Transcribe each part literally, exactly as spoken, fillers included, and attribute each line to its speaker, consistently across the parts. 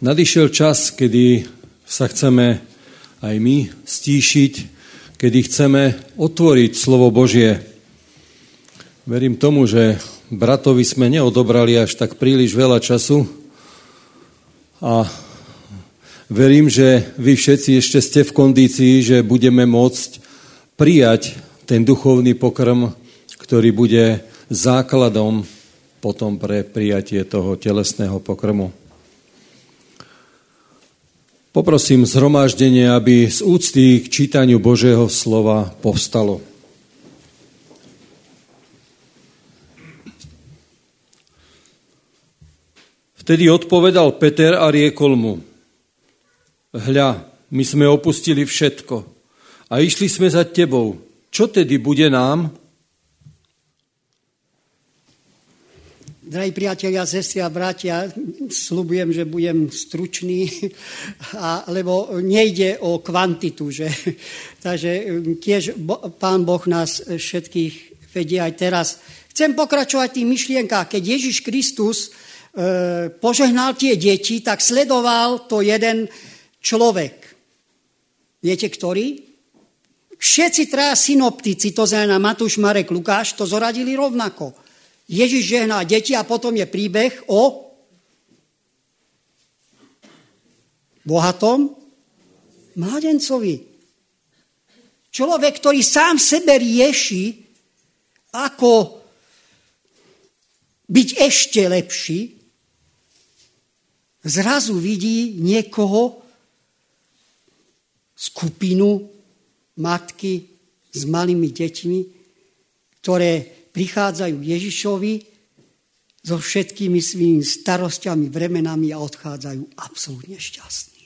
Speaker 1: Nadišiel čas, kedy sa chceme aj my stíšiť, kedy chceme otvoriť slovo Božie. Verím tomu, že bratovi sme neodobrali až tak príliš veľa času a verím, že vy všetci ešte ste v kondícii, že budeme môcť prijať ten duchovný pokrm, ktorý bude základom potom pre prijatie toho telesného pokrmu. Poprosím zhromaždenie, aby z úcty k čítaniu Božieho slova povstalo. Vtedy odpovedal Peter a riekol mu: Hľa, my sme opustili všetko a išli sme za tebou. Čo tedy bude nám?
Speaker 2: Drahí priatelia, sestry a bratia, sľubujem, že budem stručný, a, lebo nejde o kvantitu. Že? Takže tiež bo, Pán Boh nás všetkých vedie aj teraz. Chcem pokračovať v tých myšlienkách. Keď Ježiš Kristus e, požehnal tie deti, tak sledoval to jeden človek. Viete, ktorý? Všetci traja synoptici, to znamená Matúš, Marek, Lukáš, to zoradili rovnako. Ježiš žehná deti a potom je príbeh o bohatom mládencovi. Človek, ktorý sám sebe rieši, ako byť ešte lepší, zrazu vidí niekoho, skupinu matky s malými deťmi, ktoré prichádzajú Ježišovi so všetkými svými starostiami, bremenami a odchádzajú absolútne šťastní.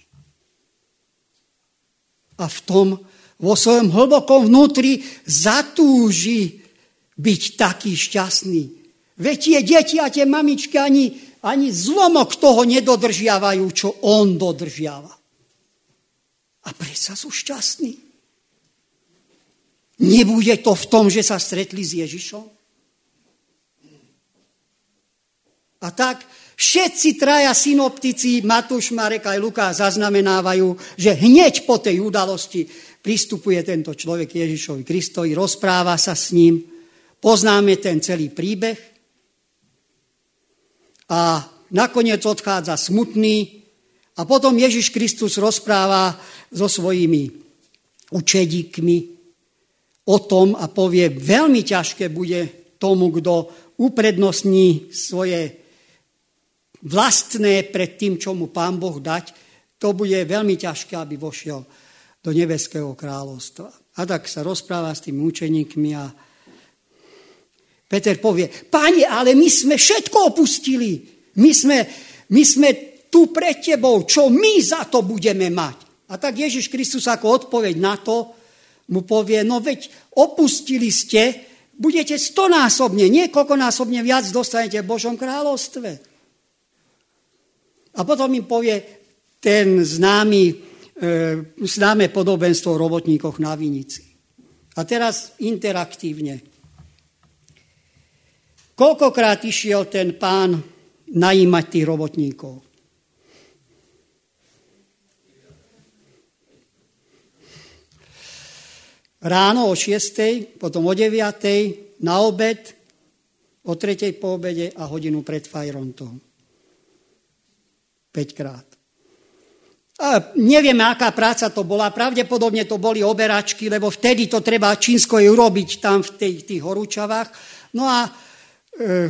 Speaker 2: A v tom, vo svojom hlbokom vnútri zatúži byť taký šťastný. Veď tie deti a tie mamičky ani, ani zlomok toho nedodržiavajú, čo on dodržiava. A predsa sú šťastní. Nebude to v tom, že sa stretli s Ježišom? A tak všetci traja synoptici, Matúš, Marek aj Lukáš, zaznamenávajú, že hneď po tej udalosti pristupuje tento človek Ježišovi Kristovi, rozpráva sa s ním, poznáme ten celý príbeh a nakoniec odchádza smutný a potom Ježiš Kristus rozpráva so svojimi učedíkmi o tom a povie, veľmi ťažké bude tomu, kto uprednostní svoje vlastné pred tým, čo mu Pán Boh dať, to bude veľmi ťažké, aby vošiel do nebeského kráľovstva. A tak sa rozpráva s tými učeníkmi a Peter povie, Pane, ale my sme všetko opustili. My sme, my sme tu pred tebou. Čo my za to budeme mať? A tak Ježiš Kristus ako odpoveď na to mu povie, no veď opustili ste, budete stonásobne, niekoľkonásobne viac dostanete v Božom kráľovstve. A potom im povie ten známy, e, známe podobenstvo o robotníkoch na vinici. A teraz interaktívne. Koľkokrát išiel ten pán najímať tých robotníkov? Ráno o šiestej, potom o deviatej, na obed, o tretej po obede a hodinu pred fajrontom. päťkrát. A nevieme, aká práca to bola. Pravdepodobne to boli oberačky, lebo vtedy to treba čínsko urobiť tam v tej, tých horúčavách. No a e,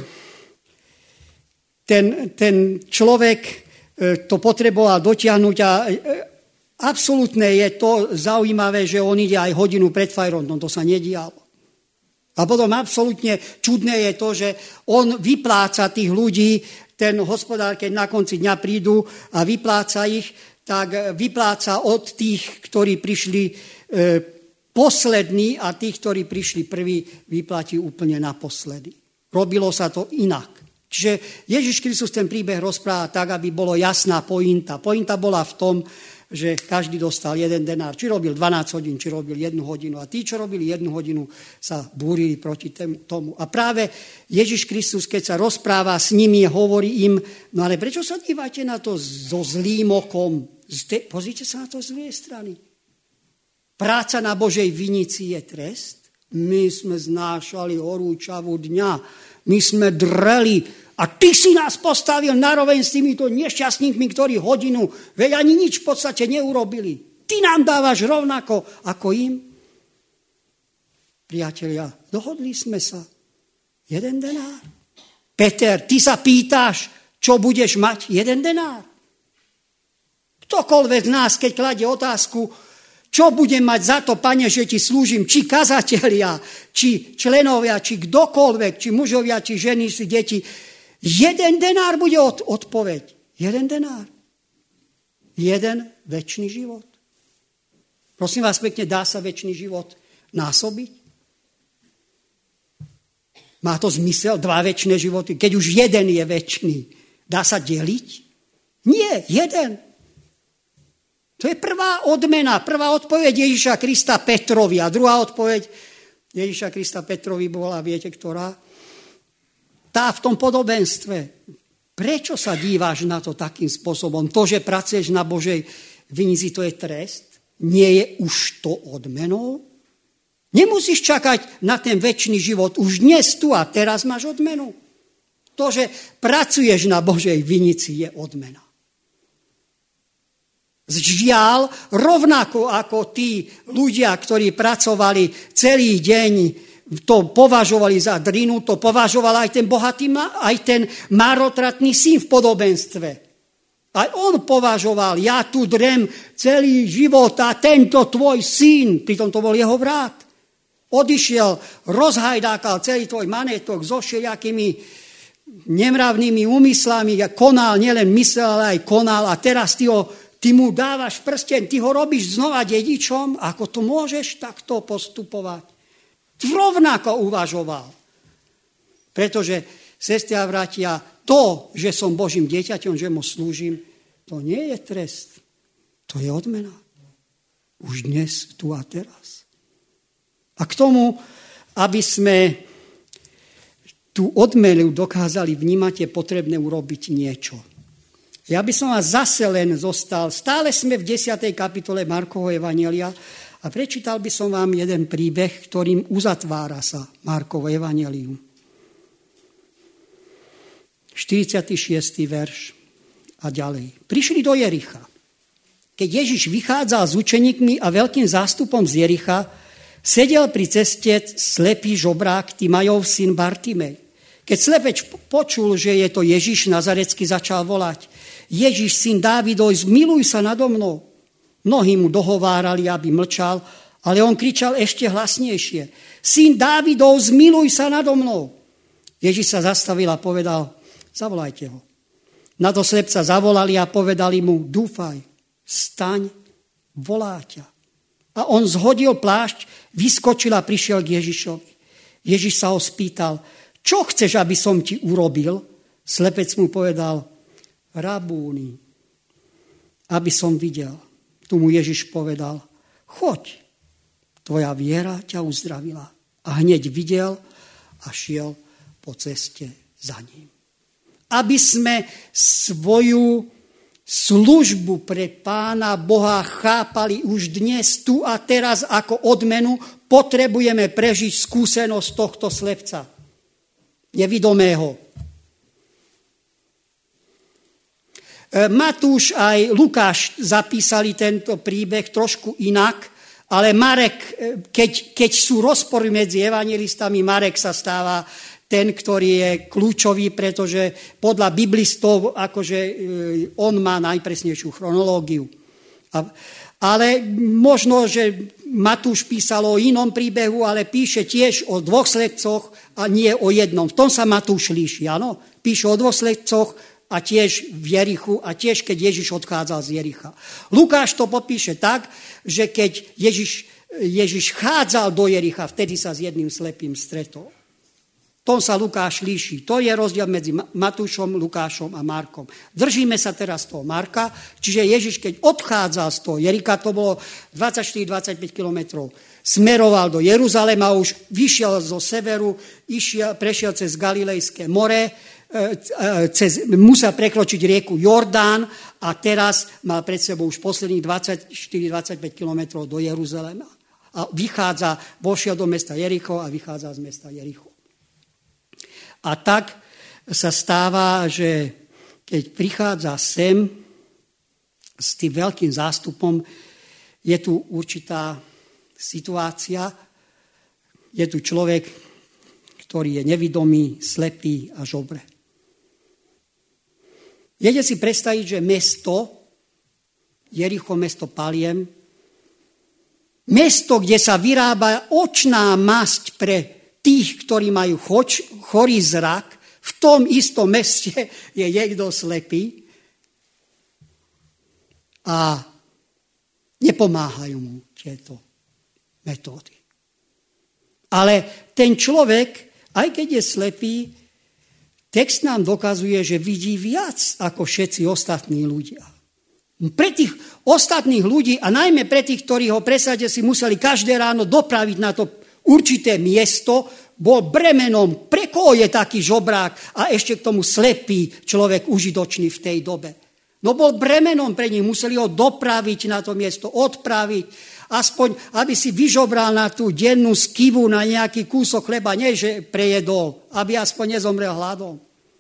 Speaker 2: ten, ten človek e, to potreboval dotiahnuť a e, absolútne je to zaujímavé, že on ide aj hodinu pred fajrontom. To sa nedialo. A potom absolútne čudné je to, že on vypláca tých ľudí, ten hospodár, keď na konci dňa prídu a vypláca ich, tak vypláca od tých, ktorí prišli e, poslední a tých, ktorí prišli prví, vyplatí úplne naposledy. Robilo sa to inak. Čiže Ježiš Kristus ten príbeh rozpráva tak, aby bolo jasná pointa. Pointa bola v tom, že každý dostal jeden denár. Či robil dvanásť hodín, či robil jednu hodinu. A tí, čo robili jednu hodinu, sa búrili proti tomu. A práve Ježiš Kristus, keď sa rozpráva s nimi, hovorí im, no ale prečo sa dívate na to so zlým okom? Pozrite sa na to z druhej strany. Práca na Božej vinici je trest. My sme znášali horúčavu dňa. My sme dreli. A ty si nás postavil naroveň s týmito nešťastníkmi, ktorí hodinu, veď ani nič v podstate neurobili. Ty nám dávaš rovnako ako im. Priatelia, dohodli sme sa. Jeden denár. Peter, ty sa pýtaš, čo budeš mať? Jeden denár. Ktokoľvek z nás, keď kladie otázku, čo budem mať za to, Pane, že ti slúžim, či kazatelia, či členovia, či kdokoľvek, či mužovia, či ženy, či deti, jeden denár bude od, odpoveď. Jeden denár. Jeden večný život. Prosím vás pekne, dá sa večný život násobiť? Má to zmysel? Dva večné životy? Keď už jeden je večný, dá sa deliť? Nie, jeden. To je prvá odmena, prvá odpoveď Ježiša Krista Petrovi. A druhá odpoveď Ježiša Krista Petrovi bola, viete, ktorá? Tá v tom podobenstve. Prečo sa díváš na to takým spôsobom? To, že pracuješ na Božej vinici, to je trest? Nie je už to odmenou? Nemusíš čakať na ten večný život. Už dnes tu a teraz máš odmenu. To, že pracuješ na Božej vinici, je odmena. Žiaľ, rovnako ako tí ľudia, ktorí pracovali celý deň, to považovali za drinu, to považoval aj ten bohatý, aj ten marotratný syn v podobenstve. Aj on považoval, ja tu drem celý život a tento tvoj syn, pritom to bol jeho brat, odišiel, rozhajdákal celý tvoj manetok so všelijakými nemravnými úmyslami, konal, nielen myslel, ale aj konal a teraz ty, ho, ty mu dávaš prsten, ty ho robíš znova dedičom, ako to môžeš takto postupovať? Rovnako uvažoval. Pretože, sestri a bratia, to, že som Božím dieťaťom, že mu slúžim, to nie je trest. To je odmena. Už dnes, tu a teraz. A k tomu, aby sme tú odmenu dokázali vnímať, je potrebné urobiť niečo. Ja by som vás zase len zostal. Stále sme v desiatej kapitole Markovho evanjelia. A prečítal by som vám jeden príbeh, ktorým uzatvára sa Markovo evanjelium. štyridsiaty šiesty verš a ďalej. Prišli do Jericha. Keď Ježiš vychádzal s učeníkmi a veľkým zástupom z Jericha, sedel pri ceste slepý žobrák Timajov syn Bartimej. Keď slepeč počul, že je to Ježiš Nazarecký, začal volať: Ježiš, syn Dávidov, zmiluj sa nado mnou. Mnohí mu dohovárali, aby mlčal, ale on kričal ešte hlasnejšie: Syn Dávidov, zmiluj sa nado mnou. Ježiš sa zastavil a povedal: zavolajte ho. Na to slepca zavolali a povedali mu: dúfaj, staň, volá ťa. A on zhodil plášť, vyskočil a prišiel k Ježišovi. Ježiš sa ho spýtal: čo chceš, aby som ti urobil? Slepec mu povedal: rabúni, aby som videl. Tu mu Ježiš povedal: choď, tvoja viera ťa uzdravila. A hneď videl a šiel po ceste za ním. Aby sme svoju službu pre Pána Boha chápali už dnes, tu a teraz ako odmenu, potrebujeme prežiť skúsenosť tohto slepca, nevidomého. Matúš aj Lukáš zapísali tento príbeh trošku inak, ale Marek, keď, keď sú rozpory medzi evanjelistami, Marek sa stáva ten, ktorý je kľúčový, pretože podľa biblistov akože on má najpresnejšiu chronológiu. A, ale možno, že Matúš písal o inom príbehu, ale píše tiež o dvoch slepcoch a nie o jednom. V tom sa Matúš líši, áno? Píše o dvoch slepcoch a tiež v Jerichu a tiež keď Ježiš odchádzal z Jericha. Lukáš to popíše tak, že keď Ježiš, Ježiš chádzal do Jericha, vtedy sa s jedným slepým stretol. tom sa Lukáš líši. To je rozdiel medzi Matúšom, Lukášom a Markom. Držíme sa teraz toho Marka, čiže Ježiš, keď odchádzal z toho Jerika, to bolo dvadsaťštyri dvadsaťpäť kilometrov, smeroval do Jeruzalema, už vyšiel zo severu, išiel, prešiel cez Galilejské more, cez, musel prekročiť rieku Jordán a teraz mal pred sebou už posledných dvadsaťštyri dvadsaťpäť kilometrov do Jeruzalema. A vychádza, vošiel do mesta Jericho a vychádza z mesta Jericho. A tak sa stáva, že keď prichádza sem s tým veľkým zástupom, je tu určitá situácia, je tu človek, ktorý je nevidomý, slepý a žobre. Viete si predstaviť, že mesto, Jericho, mesto paliem, mesto, kde sa vyrába očná masť pre tých, ktorí majú choč, chorý zrak, v tom istom meste je niekto slepý a nepomáhajú mu tieto metódy. Ale ten človek, aj keď je slepý, text nám dokazuje, že vidí viac ako všetci ostatní ľudia. Pre tých ostatných ľudí a najmä pre tých, ktorí ho presade si museli každé ráno dopraviť na to určité miesto, bol bremenom, pre koho je taký žobrák a ešte k tomu slepý človek užitočný v tej dobe. No bol bremenom pre nich, museli ho dopraviť na to miesto, odpraviť, aspoň aby si vyžobral na tú dennú skivu na nejaký kúsok chleba, nie že prejedol, aby aspoň nezomrel hladom.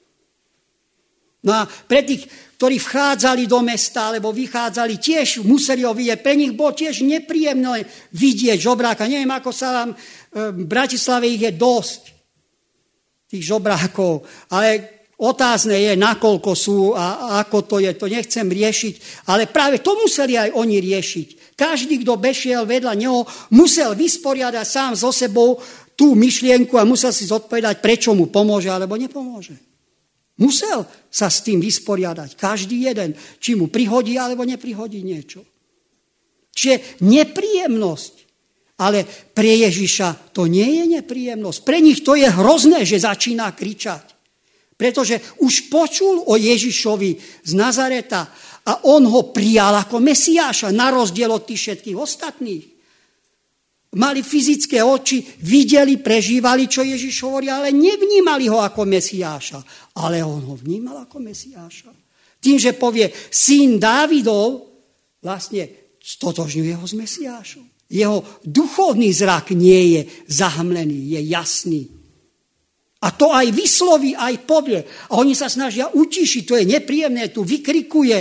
Speaker 2: No a pre tých, ktorí vchádzali do mesta, alebo vychádzali, tiež museli ho vidieť. Pre nich bolo tiež nepríjemné vidieť žobráka. Neviem, ako sa vám, v Bratislave ich je dosť, tých žobrákov, ale otázne je, nakoľko sú a ako to je, to nechcem riešiť, ale práve to museli aj oni riešiť. Každý, kto bešiel vedľa neho, musel vysporiadať sám so sebou tú myšlienku a musel si zodpovedať, prečo mu pomôže alebo nepomôže. Musel sa s tým vysporiadať. Každý jeden, či mu prihodí alebo neprihodí niečo. Čiže nepríjemnosť. Ale pre Ježiša to nie je nepríjemnosť. Pre nich to je hrozné, že začína kričať. Pretože už počul o Ježišovi z Nazareta a on ho prijal ako Mesiáša, na rozdiel od tých všetkých ostatných. Mali fyzické oči, videli, prežívali, čo Ježiš hovorí, ale nevnímali ho ako Mesiáša. Ale on ho vnímal ako Mesiáša. Tým, že povie syn Dávidov, vlastne stotožňuje ho s Mesiášom. Jeho duchovný zrak nie je zahmlený, je jasný. A to aj vysloví, aj povie. A oni sa snažia utišiť, to je nepríjemné, tu vykrikuje.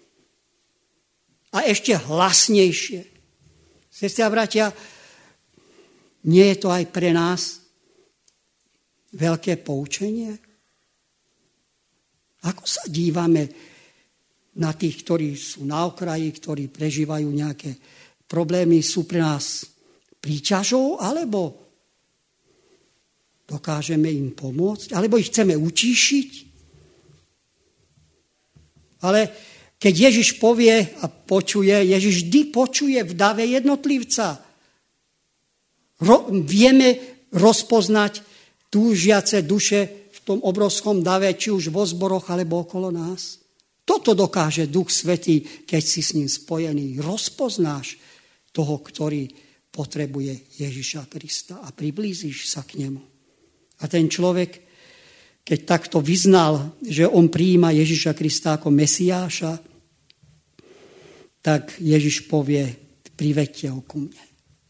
Speaker 2: A ešte hlasnejšie. Sestri a bratia, nie je to aj pre nás veľké poučenie? Ako sa dívame na tých, ktorí sú na okraji, ktorí prežívajú nejaké problémy, sú pre nás príťažou, alebo dokážeme im pomôcť, alebo ich chceme utíšiť? Ale keď Ježiš povie a počuje, Ježiš vždy počuje v dave jednotlivca. Ro, vieme rozpoznať túžiace duše v tom obrovskom dave, či už vo zboroch, alebo okolo nás. Toto dokáže Duch Svätý, keď si s ním spojený. Rozpoznáš toho, ktorý potrebuje Ježiša Krista a priblížiš sa k nemu. A ten človek, keď takto vyznal, že on prijíma Ježiša Krista ako Mesiáša, tak Ježiš povie, priveďte ho ku mne.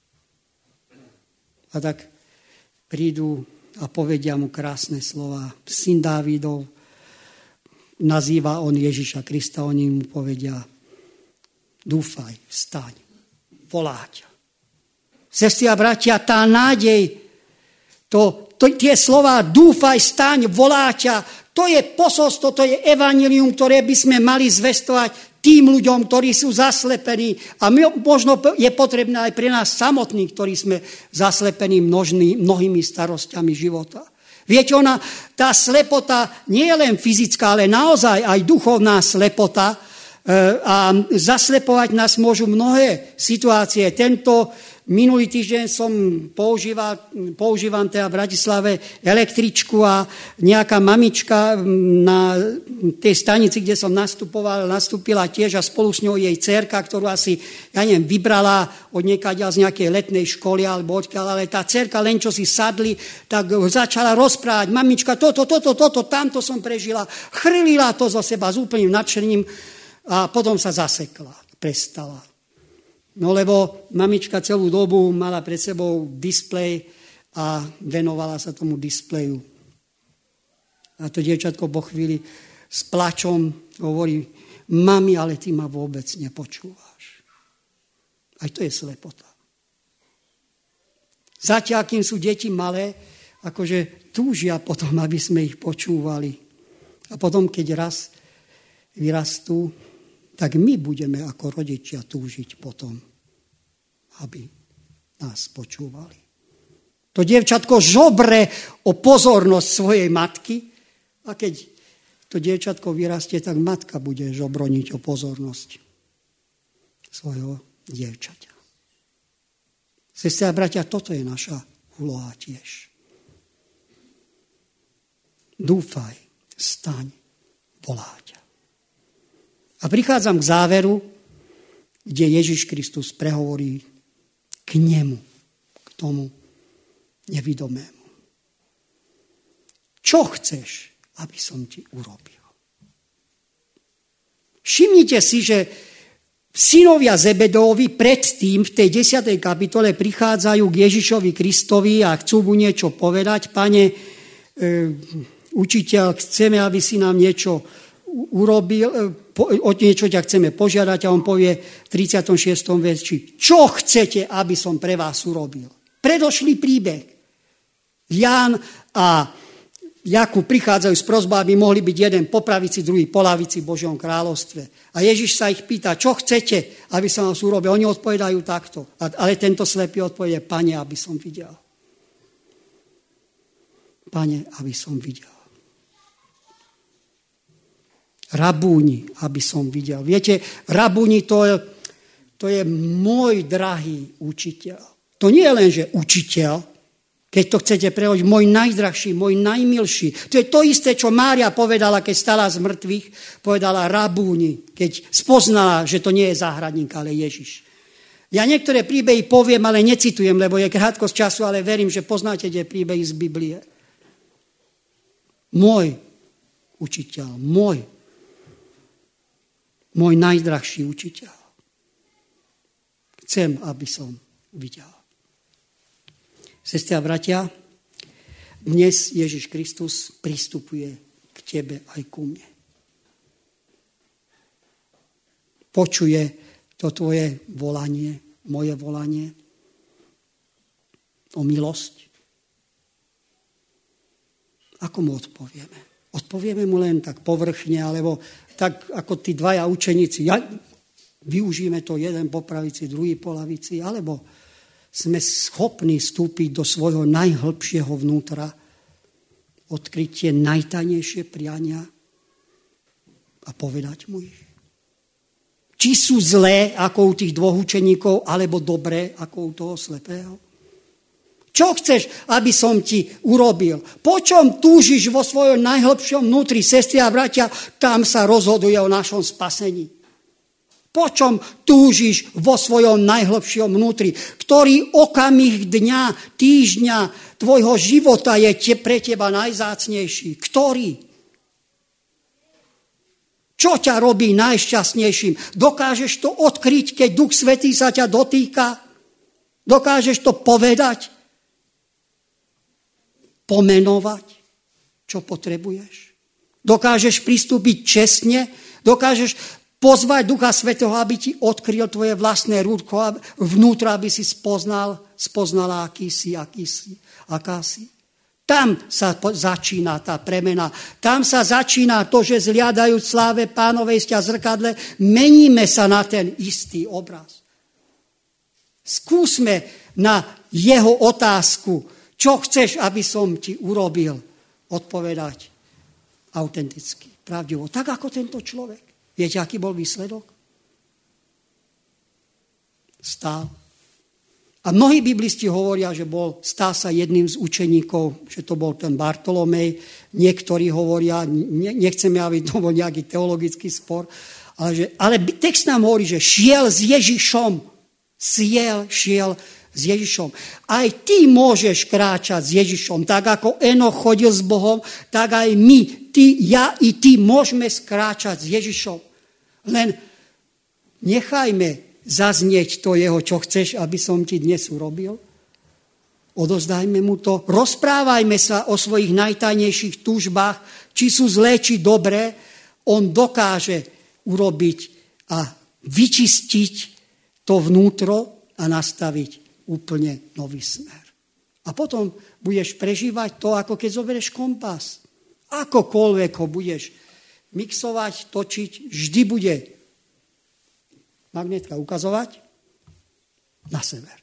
Speaker 2: A tak prídu a povedia mu krásne slova. Syn Dávidov, nazýva on Ježiša Krista, oni mu povedia, dúfaj, vstaň, volá ťa. Sestri a bratia, tá nádej, to, to, tie slova dúfaj, staň, volá ťa, to je posolstvo, to je evanjelium, ktoré by sme mali zvestovať tým ľuďom, ktorí sú zaslepení. A my, možno je potrebné aj pre nás samotných, ktorí sme zaslepení množný, mnohými starostiami života. Viete, ona, tá slepota nie je len fyzická, ale naozaj aj duchovná slepota. A zaslepovať nás môžu mnohé situácie. Tento minulý týždeň som používal, používam teda v Bratislave električku a nejaká mamička na tej stanici, kde som nastupoval, nastúpila tiež a spolu s ňou jej dcerka, ktorú asi, ja neviem, vybrala od niekaďa z nejakej letnej školy alebo odkiaľ, ale tá dcerka len čo si sadli, tak začala rozprávať, mamička, toto, toto, toto, tamto som prežila, chrlila to zo seba s úplným nadšením a potom sa zasekla, prestala. No lebo mamička celú dobu mala pred sebou displej a venovala sa tomu displeju. A to dievčatko po chvíli s plačom hovorí, mami, ale ty ma vôbec nepočúvaš. Aj to je slepota. Zatiaľ, kým sú deti malé, akože túžia potom, aby sme ich počúvali. A potom, keď raz vyrastú, tak my budeme ako rodičia túžiť potom, aby nás počúvali. To dievčatko žobre o pozornosť svojej matky a keď to dievčatko vyrastie, tak matka bude žobroniť o pozornosť svojho dievčaťa. Sestri a bratia, toto je naša úloha tiež. Dúfaj, staň, volá ťa. A prichádzam k záveru, kde Ježiš Kristus prehovorí k nemu, k tomu nevidomému. Čo chceš, aby som ti urobil? Všimnite si, že synovia Zebedovi predtým v tej desiatej kapitole prichádzajú k Ježišovi Kristovi a chcú mu niečo povedať. Pane, e, učiteľ, chceme, aby si nám niečo urobil, o niečo ťa chceme požiadať a on povie v tridsiatom šiestom verši, čo chcete, aby som pre vás urobil? Predošlý príbeh. Ján a Jakub prichádzajú s prosbou, aby mohli byť jeden po pravici, druhý po lavici v Božom kráľovstve. A Ježiš sa ich pýta, čo chcete, aby som vás urobil? Oni odpovedajú takto. Ale tento slepý odpovede, Pane, aby som videl. Pane, aby som videl. Rabúni, aby som videl. Viete, rabúni to je, to je môj drahý učiteľ. To nie je len, že učiteľ, keď to chcete preložiť, môj najdrahší, môj najmilší. To je to isté, čo Mária povedala, keď stala z mŕtvych, povedala rabúni, keď spoznala, že to nie je záhradník, ale Ježiš. Ja niektoré príbehy poviem, ale necitujem, lebo je krátkosť času, ale verím, že poznáte tie príbehy z Biblie. Môj učiteľ, môj Môj najdrahší učiteľ. Chcem, aby som videl. Sestri a bratia, dnes Ježiš Kristus pristupuje k tebe aj ku mne. Počuje to tvoje volanie, moje volanie o milosť. Ako mu odpovieme? Odpovieme mu len tak povrchne, alebo tak ako tí dvaja učeníci. Ja, využijeme to jeden po pravici, druhý po lavici, alebo sme schopní vstúpiť do svojho najhlbšieho vnútra, odkryť tie najtajnejšie priania a povedať mu ich. Či sú zlé ako u tých dvoch učeníkov, alebo dobré ako u toho slepého. Čo chceš, aby som ti urobil? Po čom túžiš vo svojom najhlbšom vnútri, sestri a bratia? Tam sa rozhoduje o našom spasení. Po čom túžiš vo svojom najhlbšom vnútri? Ktorý okamih dňa, týždňa tvojho života je pre teba najzácnejší? Ktorý? Čo ťa robí najšťastnejším? Dokážeš to odkryť, keď Duch Svätý sa ťa dotýka? Dokážeš to povedať? Pomenovať, čo potrebuješ. Dokážeš pristúpiť čestne, dokážeš pozvať Ducha Svätého, aby ti odkryl tvoje vlastné rúdko vnútra, aby si spoznal, spoznala, aký si, aký si, aká si. Tam sa začína tá premena. Tam sa začína to, že zliadajú sláve Pánovej sťa zrkadle, meníme sa na ten istý obraz. Skúsme na jeho otázku, čo chceš, aby som ti urobil? Odpovedať autenticky, pravdivo. Tak ako tento človek. Viete, aký bol výsledok? Stál A mnohí biblisti hovoria, že bol, stal sa jedným z učeníkov, že to bol ten Bartolomej. Niektorí hovoria, ne, nechceme, aby to bol nejaký teologický spor, ale, že, ale text nám hovorí, že šiel s Ježišom. Šiel, šiel s Ježišom. Aj ty môžeš kráčať s Ježišom. Tak ako Enoch chodil s Bohom, tak aj my, ty, ja i ty môžeme skráčať s Ježišom. Len nechajme zaznieť to jeho, čo chceš, aby som ti dnes urobil. Odozdajme mu to. Rozprávajme sa o svojich najtajnejších túžbách, či sú zlé, či dobré. On dokáže urobiť a vyčistiť to vnútro a nastaviť úplne nový smer. A potom budeš prežívať to, ako keď zoberieš kompas. Akokoľvek ho budeš mixovať, točiť, vždy bude magnetka ukazovať na sever.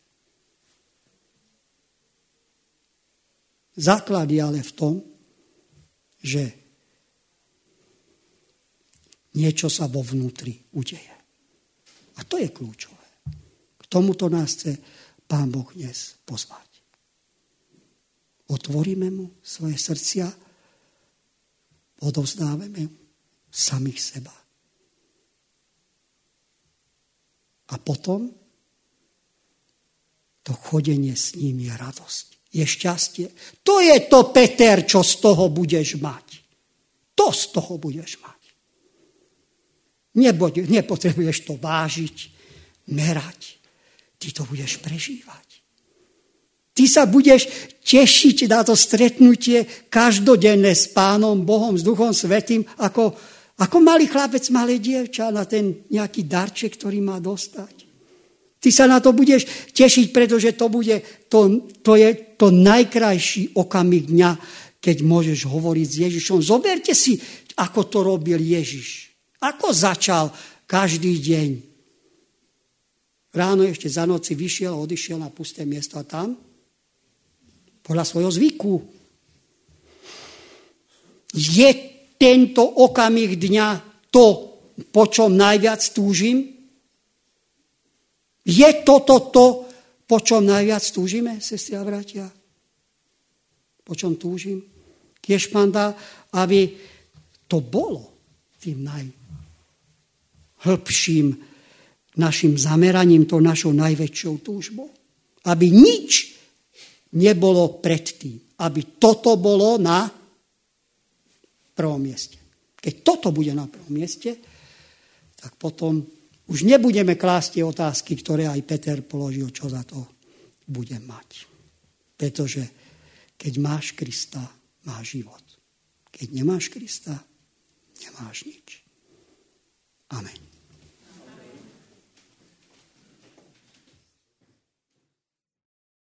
Speaker 2: Základ je ale v tom, že niečo sa vo vnútri udeje. A to je kľúčové. K tomuto nás chce Pán Boh dnes pozvať. Otvoríme mu svoje srdcia, odovzdávame mu samých seba. A potom to chodenie s ním je radosť. Je šťastie. To je to, Peter, čo z toho budeš mať. To z toho budeš mať. Nebuď, nepotrebuješ to vážiť, merať. Ty to budeš prežívať. Ty sa budeš tešiť na to stretnutie každodenné s Pánom Bohom, s Duchom Svätým, ako Ako malý chlapec, malé dievča na ten nejaký darček, ktorý má dostať. Ty sa na to budeš tešiť, pretože to bude, to, to je to najkrajší okamih dňa, keď môžeš hovoriť s Ježišom. Zoberte si, ako to robil Ježiš. Ako začal každý deň. Ráno ešte za noci vyšiel, odišiel na pusté miesto a tam podľa svojho zvyku. Je tento okamih dňa to, po čom najviac túžim? Je toto to, po čom najviac túžime, sestri a bratia? Po čom túžim? Kiež Pán dá, aby to bolo tým najhlbším našim zameraním, to našou najväčšou túžbou. Aby nič nebolo predtým. Aby toto bolo na prvom mieste. Keď toto bude na prvom mieste, tak potom už nebudeme klásť tie otázky, ktoré aj Peter položil, čo za to bude mať. Pretože keď máš Krista, máš život. Keď nemáš Krista, nemáš nič. Amen.